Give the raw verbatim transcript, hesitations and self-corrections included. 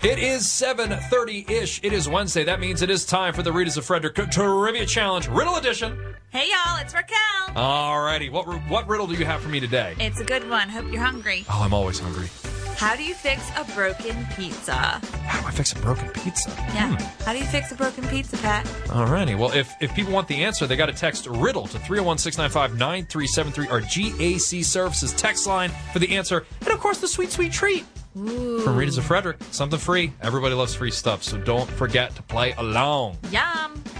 It is seven thirty-ish. It is Wednesday. That means it is time for the Readers of Frederick Trivia Challenge, Riddle Edition. Hey, y'all, it's Raquel. Alrighty, what what riddle do you have for me today? It's a good one. Hope you're hungry. Oh, I'm always hungry. How do you fix a broken pizza? How do I fix a broken pizza? Yeah. Hmm. How do you fix a broken pizza, Pat? Alrighty. Well, if, if people want the answer, they got to text riddle to three oh one, six nine five, nine three seven three, our G A C Services text line for the answer. And, of course, the sweet, sweet treat. Ooh. From Readers of Frederick. Something free. Everybody loves free stuff, so don't forget to play along. Yum.